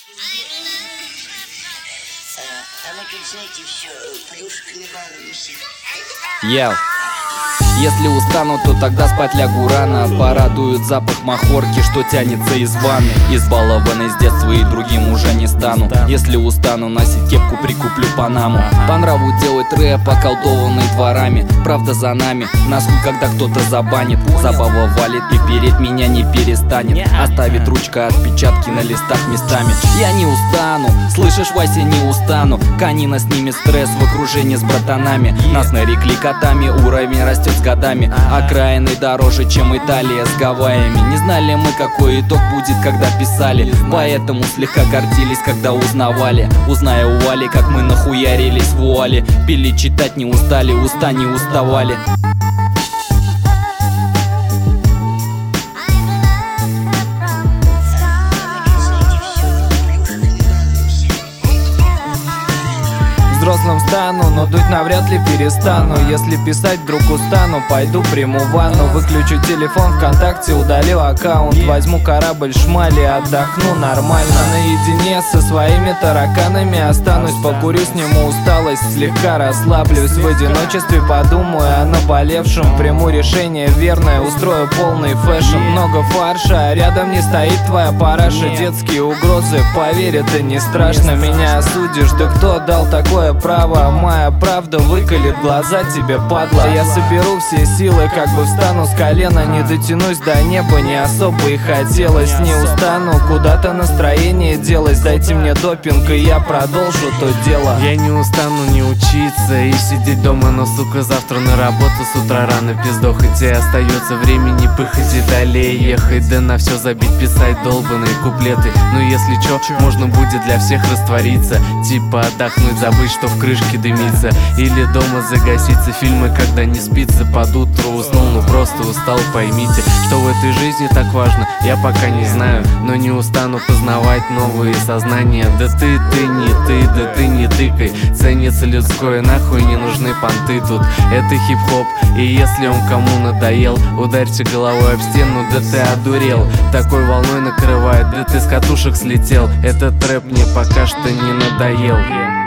А мы тут, знаете, все плюшками балуемся. Если устану, то тогда спать лягу рано. Порадует запах махорки, что тянется из ванны. Избалованный с детства и другим уже не стану. Если устану, носить кепку прикуплю панаму. По нраву делать рэп, околдованный дворами. Правда за нами, нас хуй когда кто-то забанит. Забава валит и переть меня не перестанет. Оставит ручка отпечатки на листах местами. Я не устану, слышишь, Вася, не устану. Канина снимет стресс в окружении с братанами. Нас нарекли котами, уровень растет с годами. Окраины дороже, чем Италия с Гавайями. Не знали мы, какой итог будет, когда писали. Поэтому слегка гордились, когда узнавали. Узная у Вали, как мы нахуярились в вуале. Пили, читать не устали, уста не уставали. Взрослым стану, но дуть навряд ли перестану. Если писать вдруг устану, пойду приму ванну. Выключу телефон ВКонтакте, удалю аккаунт. Возьму корабль шмали, отдохну нормально. Наедине со своими тараканами останусь. Покурю, сниму усталость, слегка расслаблюсь. В одиночестве подумаю о наболевшем. Приму решение верное, устрою полный фэшн. Много фарша, а рядом не стоит твоя параша. Детские угрозы, поверь, это не страшно. Меня осудишь, да кто дал такое право? Моя правда выколет глаза тебе, падла. Я соберу все силы, как бы встану с колена. Не дотянусь до неба, не особо и хотелось. Не устану, куда-то настроение делось. Дайте мне допинг, и я продолжу то дело. Я не устану не учиться и сидеть дома, но, сука, завтра на работу с утра рано пиздохать. И остается времени пыхать и далее ехать. Да на все забить, писать долбаные куплеты. Но если чё, можно будет для всех раствориться. Типа отдохнуть, забыть, что в крышке дымится. Или дома загаситься, фильмы, когда не спится. Под утро уснул, ну просто устал, поймите. Что в этой жизни так важно, я пока не знаю. Но не устану познавать новые сознания. Да ты не ты, да ты не тыкай. Ценится людское, нахуй не нужны понты тут. Это хип-хоп, и если он кому надоел, ударьте головой об стену, да ты одурел. Такой волной накрывает, да ты с катушек слетел. Этот рэп мне пока что не надоел.